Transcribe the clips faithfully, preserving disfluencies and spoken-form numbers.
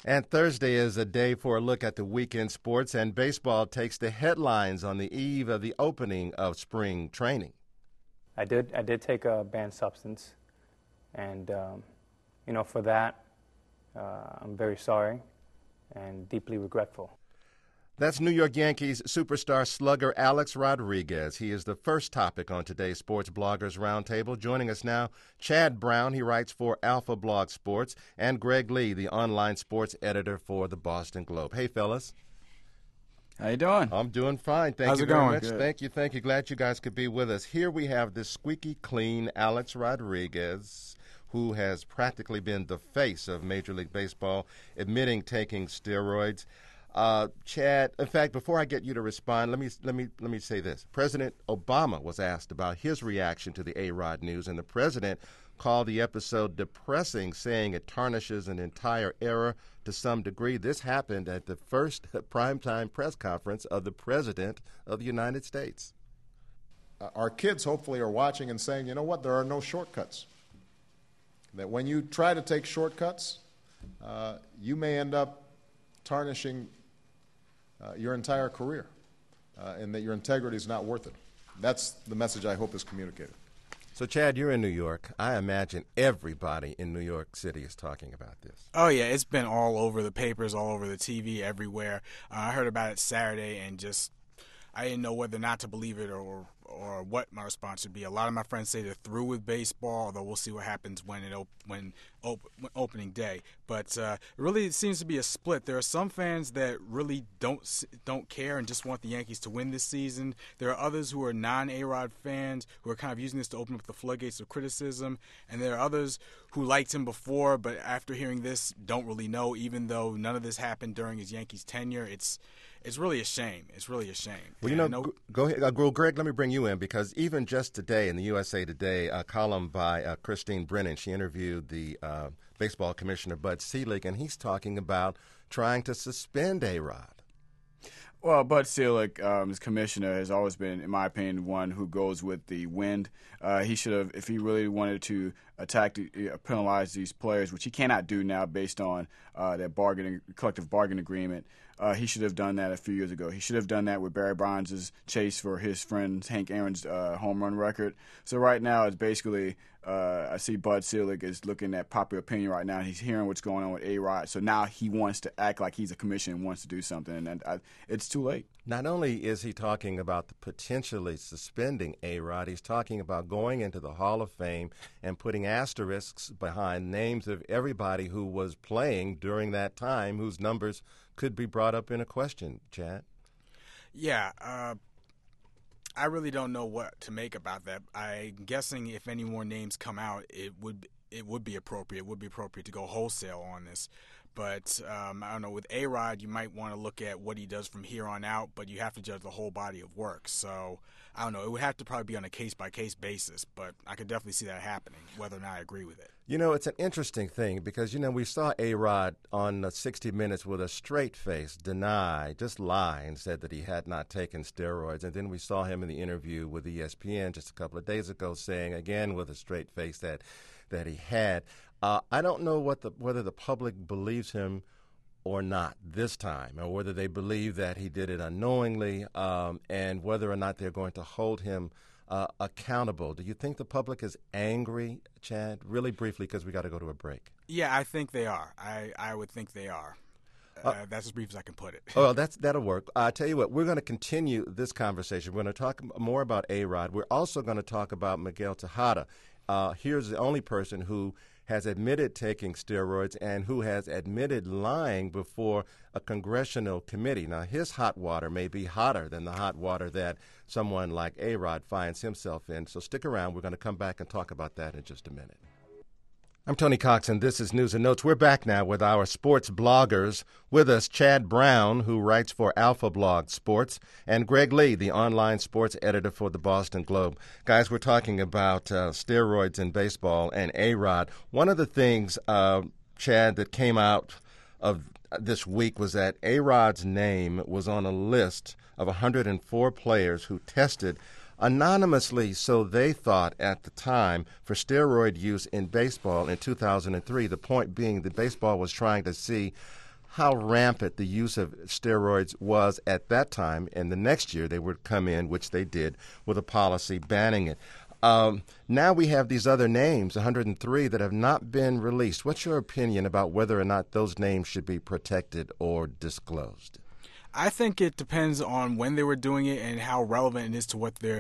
And Thursday is a day for a look at the weekend sports, and baseball takes the headlines on the eve of the opening of spring training. I did I did take a banned substance, and um, you know, for that, uh, I'm very sorry and deeply regretful. That's New York Yankees superstar slugger Alex Rodriguez. He is the first topic on today's Sports Bloggers Roundtable. Joining us now, Chad Brown. He writes for Alpha Blog Sports, and Greg Lee, the online sports editor for the Boston Globe. Hey, fellas. How you doing? I'm doing fine. Thank How's you it very going? much. Good. Thank you, thank you. Glad you guys could be with us. Here we have this squeaky clean Alex Rodriguez, who has practically been the face of Major League Baseball, admitting taking steroids. Uh, Chad, in fact, before I get you to respond, let me let me let me say this. President Obama was asked about his reaction to the A-Rod news, and the president called the episode depressing, saying it tarnishes an entire era to some degree. This happened at the first primetime press conference of the President of the United States. Uh, our kids hopefully are watching and saying, you know what, there are no shortcuts. That when you try to take shortcuts, uh, you may end up tarnishing Uh, your entire career, uh, and that your integrity is not worth it. That's the message I hope is communicated. So, Chad, you're in New York. I imagine everybody in New York City is talking about this. Oh, yeah, it's been all over the papers, all over the T V, everywhere. Uh, I heard about it Saturday and just I didn't know whether or not to believe it or or what my response should be. A lot of my friends say they're through with baseball, although we'll see what happens when it op- when, op- when opening day. But uh, really, it seems to be a split. There are some fans that really don't don't care and just want the Yankees to win this season. There are others who are non-A-Rod fans who are kind of using this to open up the floodgates of criticism. And there are others who liked him before, but after hearing this, don't really know. Even though none of this happened during his Yankees tenure, it's It's really a shame. It's really a shame. Well, you know, know, go ahead. Uh, Greg, let me bring you in because even just today in the U S A Today, a column by uh, Christine Brennan, she interviewed the uh, baseball commissioner, Bud Selig, and he's talking about trying to suspend A-Rod. Well, Bud Selig, um, as commissioner, has always been, in my opinion, one who goes with the wind. Uh, he should have, if he really wanted to attack, the, uh, penalize these players, which he cannot do now based on uh, that bargaining, collective bargaining agreement. Uh, he should have done that a few years ago. He should have done that with Barry Bonds' chase for his friend Hank Aaron's uh, home run record. So right now, it's basically, uh, I see Bud Selig is looking at popular opinion right now. He's hearing what's going on with A-Rod. So now he wants to act like he's a commissioner and wants to do something, and I, it's too late. Not only is he talking about the potentially suspending A-Rod, he's talking about going into the Hall of Fame and putting asterisks behind names of everybody who was playing during that time whose numbers could be brought up in a question, Chad. Yeah, uh, I really don't know what to make about that. I'm guessing if any more names come out, it would it would be appropriate. It would be appropriate to go wholesale on this. But um, I don't know, with A-Rod, you might want to look at what he does from here on out, but you have to judge the whole body of work. So, I don't know, it would have to probably be on a case-by-case basis, but I could definitely see that happening, whether or not I agree with it. You know, it's an interesting thing because, you know, we saw A-Rod on uh, sixty minutes with a straight face deny, just lie, and said that he had not taken steroids. And then we saw him in the interview with E S P N just a couple of days ago saying, again with a straight face, that that he had. Uh, I don't know what the, whether the public believes him or not this time, or whether they believe that he did it unknowingly, um, and whether or not they're going to hold him uh, accountable. Do you think the public is angry, Chad? Really briefly, because we got to go to a break. Yeah, I think they are. I, I would think they are. Uh, uh, that's as brief as I can put it. Oh, that's that'll work. I uh, tell you what, we're going to continue this conversation. We're going to talk more about A-Rod. We're also going to talk about Miguel Tejada. Uh, here's the only person who has admitted taking steroids and who has admitted lying before a congressional committee. Now, his hot water may be hotter than the hot water that someone like A-Rod finds himself in. So stick around. We're going to come back and talk about that in just a minute. I'm Tony Cox, and this is News and Notes. We're back now with our sports bloggers. With us, Chad Brown, who writes for Alpha Blog Sports, and Greg Lee, the online sports editor for the Boston Globe. Guys, we're talking about uh, steroids in baseball and A-Rod. One of the things, uh, Chad, that came out of this week was that A-Rod's name was on a list of one hundred four players who tested anonymously, so they thought at the time, for steroid use in baseball in two thousand three. The point being that baseball was trying to see how rampant the use of steroids was at that time, and the next year they would come in, which they did, with a policy banning it. Um, now we have these other names, one hundred three, that have not been released. What's your opinion about whether or not those names should be protected or disclosed? I think it depends on when they were doing it and how relevant it is to what they're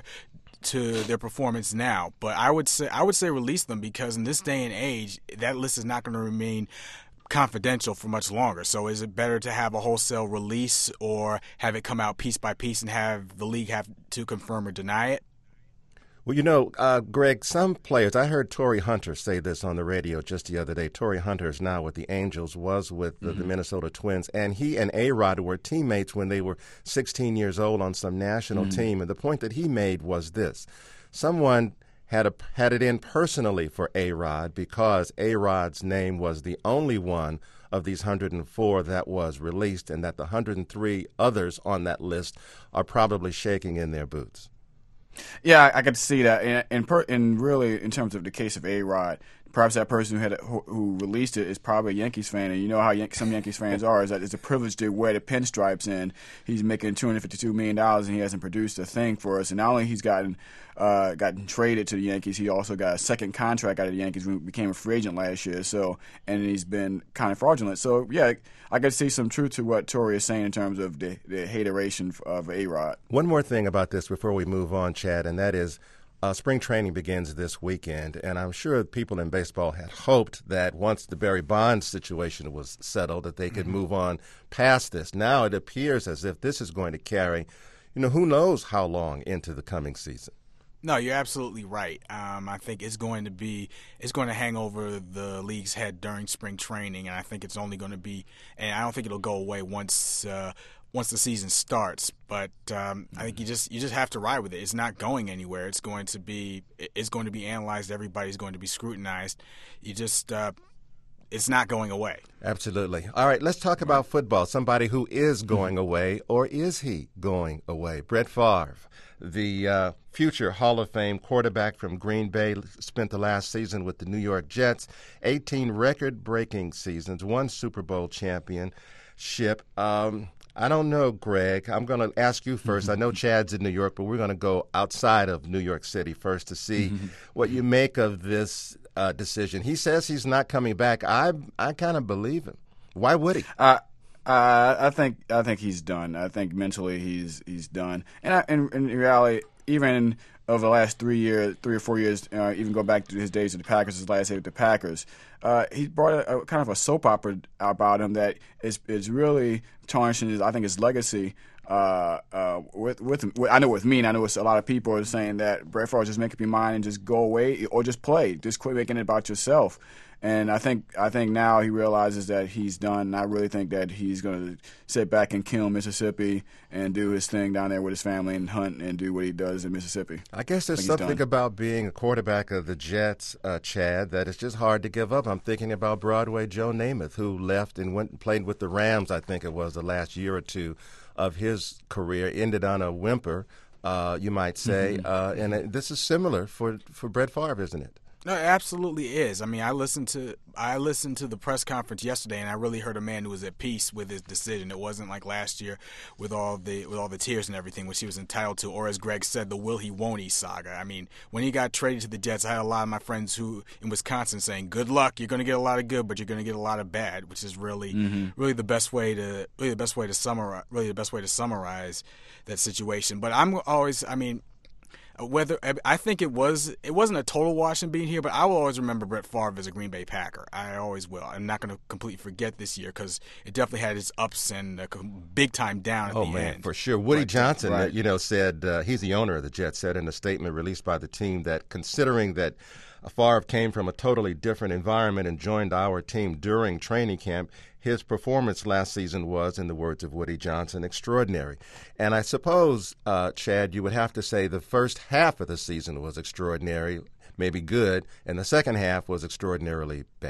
to their performance now. But I would say I would say release them, because in this day and age, that list is not going to remain confidential for much longer. So is it better to have a wholesale release or have it come out piece by piece and have the league have to confirm or deny it? Well, you know, uh, Greg, some players, I heard Torrey Hunter say this on the radio just the other day. Torrey Hunter is now with the Angels, was with the, mm-hmm. the Minnesota Twins, and he and A-Rod were teammates when they were sixteen years old on some national mm-hmm. team. And the point that he made was this. Someone had a, had it in personally for A-Rod because A-Rod's name was the only one of these one hundred four that was released, and that the one hundred three others on that list are probably shaking in their boots. Yeah, I, I got to see that, and and, per, and really, in terms of the case of A-Rod, perhaps that person who had who, who released it is probably a Yankees fan, and you know how Yan- some Yankees fans are. Is that it's a privilege to wear the pinstripes, and he's making two hundred fifty-two million dollars, and he hasn't produced a thing for us. And not only he's gotten uh, gotten traded to the Yankees, he also got a second contract out of the Yankees when he became a free agent last year. So, and he's been kind of fraudulent. So, yeah, I got to see some truth to what Torrey is saying in terms of the, the hateration of A-Rod. One more thing about this before we move on, Chad, and that is, Uh, spring training begins this weekend, and I'm sure people in baseball had hoped that once the Barry Bonds situation was settled that they could mm-hmm. move on past this. Now it appears as if this is going to carry, you know, who knows how long into the coming season. No, you're absolutely right. Um, I think it's going to be it's going to hang over the league's head during spring training, and I think it's only going to be, and I don't think it'll go away once uh, once the season starts. But um, I think you just you just have to ride with it. It's not going anywhere. It's going to be it's going to be analyzed. Everybody's going to be scrutinized. You just uh, it's not going away. Absolutely. All right, let's talk about football. Somebody who is going away, or is he going away? Brett Favre, the uh, future Hall of Fame quarterback from Green Bay, spent the last season with the New York Jets, eighteen record-breaking seasons, one Super Bowl championship. Um, I don't know, Greg. I'm going to ask you first. I know Chad's in New York, but we're going to go outside of New York City first to see what you make of this uh, decision. He says he's not coming back. I I kind of believe him. Why would he? Uh, uh, I think I think he's done. I think mentally he's he's done. And I, in, in reality, even over the last three years, three or four years, uh, even go back to his days with the Packers, his last day with the Packers, uh, he brought a, a kind of a soap opera about him that is is really tarnishing his, I think, his legacy. Uh, uh, with, with with I know with me, and I know it's a lot of people are saying that Brett Favre just make up your mind and just go away or just play, just quit making it about yourself. And I think I think now he realizes that he's done. And I really think that he's going to sit back in Kiln, Mississippi, and do his thing down there with his family and hunt and do what he does in Mississippi. I guess there's I something about being a quarterback of the Jets, uh, Chad, that it's just hard to give up. I'm thinking about Broadway Joe Namath, who left and went and played with the Rams, I think it was, the last year or two of his career, ended on a whimper, uh, you might say. Mm-hmm. Uh, and it, this is similar for, for Brett Favre, isn't it? No, it absolutely is. I mean, I listened to I listened to the press conference yesterday, and I really heard a man who was at peace with his decision. It wasn't like last year with all the with all the tears and everything, which he was entitled to, or as Greg said, the will he won't he saga. I mean, when he got traded to the Jets, I had a lot of my friends who in Wisconsin saying, "Good luck, you're going to get a lot of good, but you're going to get a lot of bad," which is really mm-hmm. really the best way to really the best way to summarize really the best way to summarize that situation. But I'm always, I mean. Whether I think it was it wasn't a total wash in being here, but I will always remember Brett Favre as a Green Bay Packer. I always will. I'm not going to completely forget this year because it definitely had its ups and a big time down at oh, the man, end. For sure. Woody but, Johnson, right. uh, you know, said uh, he's the owner of the Jets. Said in a statement released by the team that considering that Favre came from a totally different environment and joined our team during training camp, his performance last season was, in the words of Woody Johnson, extraordinary. And I suppose, uh, Chad, you would have to say the first half of the season was extraordinary, maybe good, and the second half was extraordinarily bad.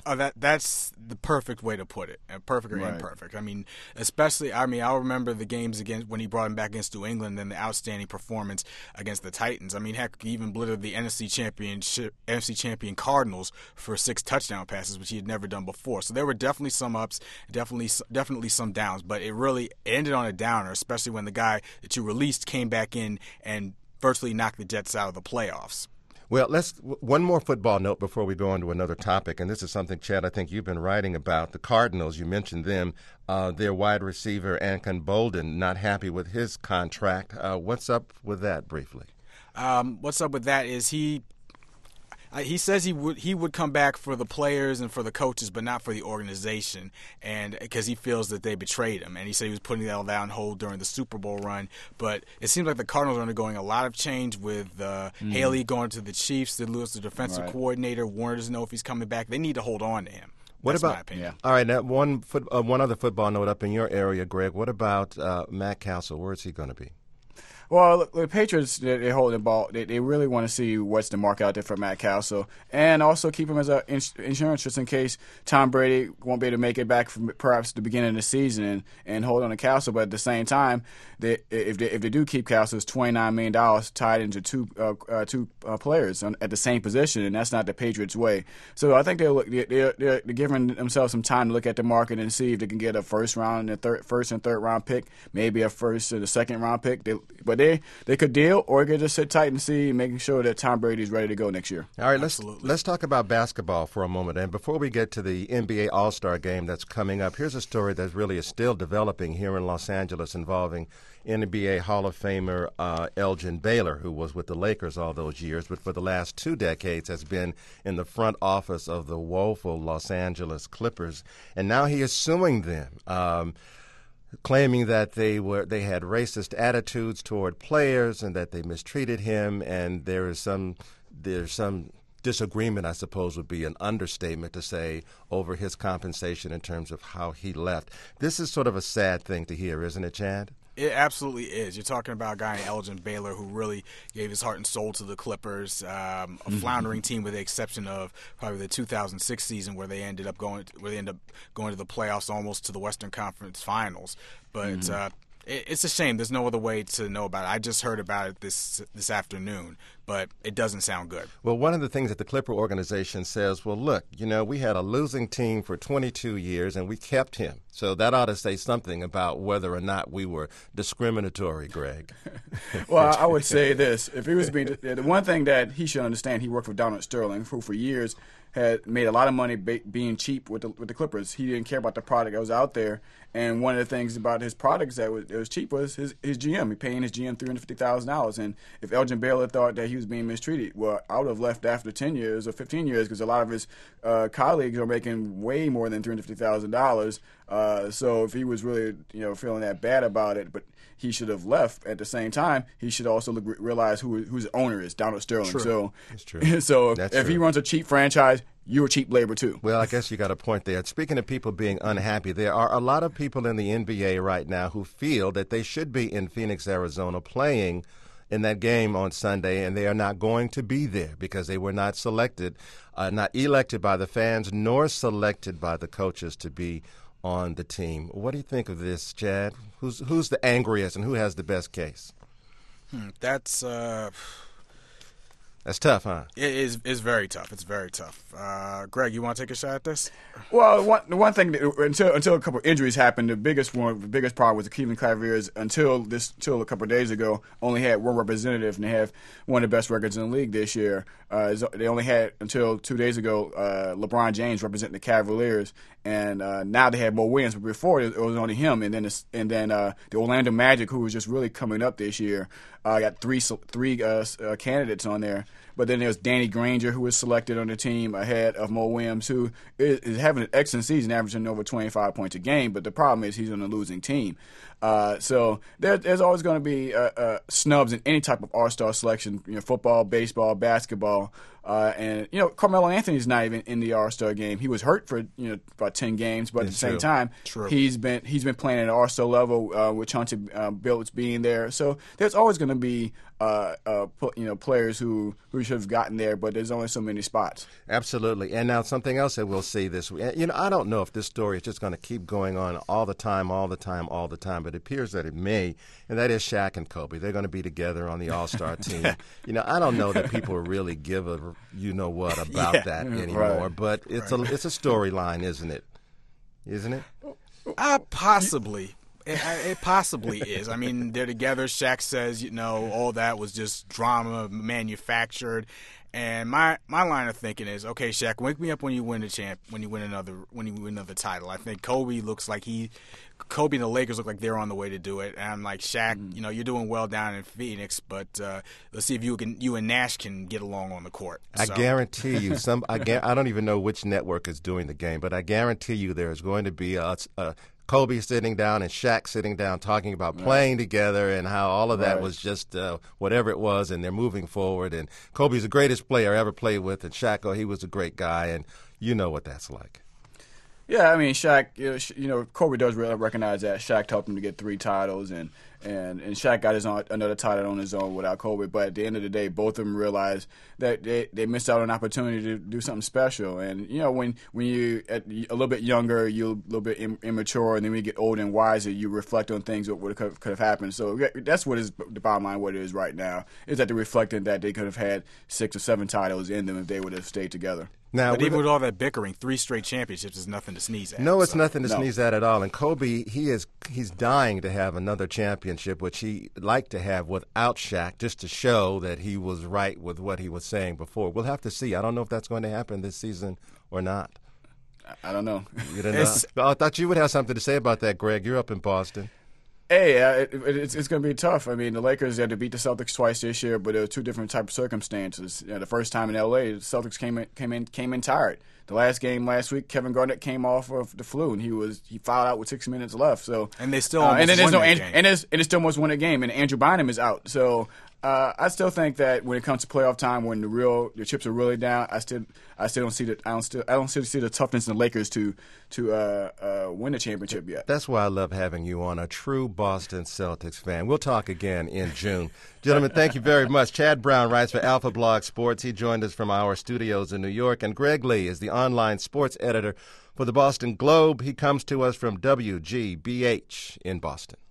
Oh, that that's the perfect way to put it. Perfect or Right. imperfect. I mean, especially. I mean, I'll remember the games against when he brought him back against New England and the outstanding performance against the Titans. I mean, heck, he even blittered the N F C championship, N F C champion Cardinals for six touchdown passes, which he had never done before. So there were definitely some ups, definitely definitely some downs, but it really ended on a downer, especially when the guy that you released came back in and virtually knocked the Jets out of the playoffs. Well, let's one more football note before we go on to another topic, and this is something, Chad, I think you've been writing about. The Cardinals, you mentioned them, uh, their wide receiver, Anquan Boldin, not happy with his contract. Uh, what's up with that, briefly? Um, what's up with that is he Uh, he says he would he would come back for the players and for the coaches, but not for the organization, and because he feels that they betrayed him. And he said he was putting that all on hold during the Super Bowl run. But it seems like the Cardinals are undergoing a lot of change with uh, mm. Haley going to the Chiefs. They lose the defensive right. coordinator. Warner doesn't know if he's coming back. They need to hold on to him. What That's about? my opinion. Yeah. All right, now one foot, uh, one other football note up in your area, Greg. What about uh, Matt Castle? Where is he going to be? Well, look, the Patriots, they, they hold the ball. They, they really want to see what's the market out there for Matt Castle, and also keep him as an ins- insurance just in case Tom Brady won't be able to make it back from perhaps the beginning of the season, and, and hold on to Castle. But at the same time, they, if they if they do keep Castle, it's twenty-nine million dollars tied into two uh, uh, two uh, players on, at the same position, and that's not the Patriots' way. So I think they're, look, they're, they're, they're giving themselves some time to look at the market and see if they can get a first round and third, first and third round pick, maybe a first and a second round pick. They, but they they could deal, or they could just sit tight and see, making sure that Tom Brady's ready to go next year. All right, let's Absolutely. let's talk about basketball for a moment. And before we get to the N B A All-Star Game that's coming up, here's a story that really is still developing here in Los Angeles involving N B A Hall of Famer uh, Elgin Baylor, who was with the Lakers all those years, but for the last two decades has been in the front office of the woeful Los Angeles Clippers, and now he is suing them. Um, claiming that they were they had racist attitudes toward players and that they mistreated him, and there is some there's some disagreement, I suppose would be an understatement to say, over his compensation in terms of how he left. This is sort of a sad thing to hear, isn't it, Chad? It absolutely is. You're talking about a guy named Elgin Baylor who really gave his heart and soul to the Clippers, um, a mm-hmm. floundering team with the exception of probably the two thousand six season where they ended up going where they ended up going to the playoffs, almost to the Western Conference Finals. But mm-hmm. uh, it, it's a shame. There's no other way to know about it. I just heard about it this this afternoon, but it doesn't sound good. Well, one of the things that the Clipper organization says, well, look, you know, we had a losing team for twenty-two years and we kept him. So that ought to say something about whether or not we were discriminatory, Greg. Well, I would say this. If he was being – the one thing that he should understand, he worked for Donald Sterling, who for years had made a lot of money ba- being cheap with the, with the Clippers. He didn't care about the product that was out there. And one of the things about his products that was, that was cheap was his, his G M. He paying his G M three hundred fifty thousand dollars. And if Elgin Baylor thought that he was being mistreated, well, I would have left after ten years or fifteen years because a lot of his uh, colleagues are making way more than three hundred fifty thousand dollars. Uh, so if he was really, you know, feeling that bad about it, but he should have left. At the same time, he should also look, realize who who his owner is, Donald Sterling. True. So, That's true. so That's if true. he runs a cheap franchise, you're a cheap labor too. Well, I guess you got a point there. Speaking of people being unhappy, there are a lot of people in the N B A right now who feel that they should be in Phoenix, Arizona, playing in that game on Sunday, and they are not going to be there because they were not selected, uh, not elected by the fans, nor selected by the coaches to be on the team. What do you think of this, Chad? Who's who's the angriest and who has the best case? Hmm, that's uh, That's tough, huh? it is is very tough. It's very tough. Uh, Greg, you want to take a shot at this? Well, one, the one thing that, until until a couple of injuries happened, the biggest one, the biggest problem was the Cleveland Cavaliers. Until this, until a couple of days ago, only had one representative, and they have one of the best records in the league this year. Uh, they only had until two days ago uh, LeBron James representing the Cavaliers, and uh, now they have Mo Williams. But before it was only him, and then it's, and then uh, the Orlando Magic, who was just really coming up this year, uh, got three three uh, uh, candidates on there. But then there's Danny Granger, who was selected on the team ahead of Mo Williams, who is, is having an excellent season, averaging over twenty-five points a game. But the problem is he's on a losing team. Uh, so there, there's always going to be uh, uh, snubs in any type of all-star selection, you know, football, baseball, basketball. Uh, and, you know, Carmelo Anthony's not even in the all-star game. He was hurt for, you know, about ten games, but It's at the same true. time, True. he's been he's been playing at an all-star level uh, with Chauncey uh, Billups being there. So there's always going to be, uh, uh, you know, players who, who should have gotten there, but there's only so many spots. Absolutely. And now something else that we'll see this week. You know, I don't know if this story is just going to keep going on all the time, all the time, all the time, but it appears that it may, and that is Shaq and Kobe. They're going to be together on the All-Star team. You know, I don't know that people really give a you-know-what about Yeah, that anymore, right. but it's a it's a storyline, isn't it? Isn't it? Uh, possibly. It, it possibly is. I mean, they're together. Shaq says, you know, all that was just drama manufactured. And my, my line of thinking is, okay, Shaq, wake me up when you win a champ, when you win another, when you win another title. I think Kobe looks like he, Kobe and the Lakers look like they're on the way to do it. And I'm like, Shaq, mm. you know, you're doing well down in Phoenix, but uh, let's see if you can, you and Nash can get along on the court. I so. guarantee you, some. I, gar- I don't even know which network is doing the game, but I guarantee you there is going to be a. a Kobe sitting down and Shaq sitting down talking about right. playing together and how all of that right. was just uh, whatever it was, and they're moving forward. And Kobe's the greatest player I ever played with, and Shaq, oh, he was a great guy, and you know what that's like. Yeah, I mean, Shaq, you know, you know Kobe does really recognize that. Shaq helped him to get three titles, and, and, and Shaq got his own, another title on his own without Kobe. But at the end of the day, both of them realized that they, they missed out on an opportunity to do something special. And, you know, when, when you're a little bit younger, you're a little bit im- immature, and then when you get older and wiser, you reflect on things that would could have happened. So that's what is the bottom line, what it is right now, is that they're reflecting that they could have had six or seven titles in them if they would have stayed together. Now, but even with all that bickering, three straight championships is nothing to sneeze at. No, it's so. nothing to No. sneeze at at all. And Kobe, he is he's dying to have another championship, which he liked to have without Shaq, just to show that he was right with what he was saying before. We'll have to see. I don't know if that's going to happen this season or not. I don't know. You don't know? I thought you would have something to say about that, Greg. You're up in Boston. Hey, uh, it, it, it's, it's going to be tough. I mean, the Lakers had to beat the Celtics twice this year, but it was two different type of circumstances. You know, the first time in L A, the Celtics came in, came in came in tired. The last game last week, Kevin Garnett came off of the flu, and he was he fouled out with six minutes left. So and they still uh, almost and then there's won no that and, game. and there's and it still almost won a game, and Andrew Bynum is out. So uh, I still think that when it comes to playoff time, when the real the chips are really down, I still I still don't see the I don't still I don't still see the toughness in the Lakers to to uh, uh, win the championship yet. That's why I love having you on, a true Boston Celtics fan. We'll talk again in June. Gentlemen, thank you very much. Chad Brown writes for Alpha Blog Sports. He joined us from our studios in New York. And Greg Lee is the online sports editor for the Boston Globe. He comes to us from W G B H in Boston.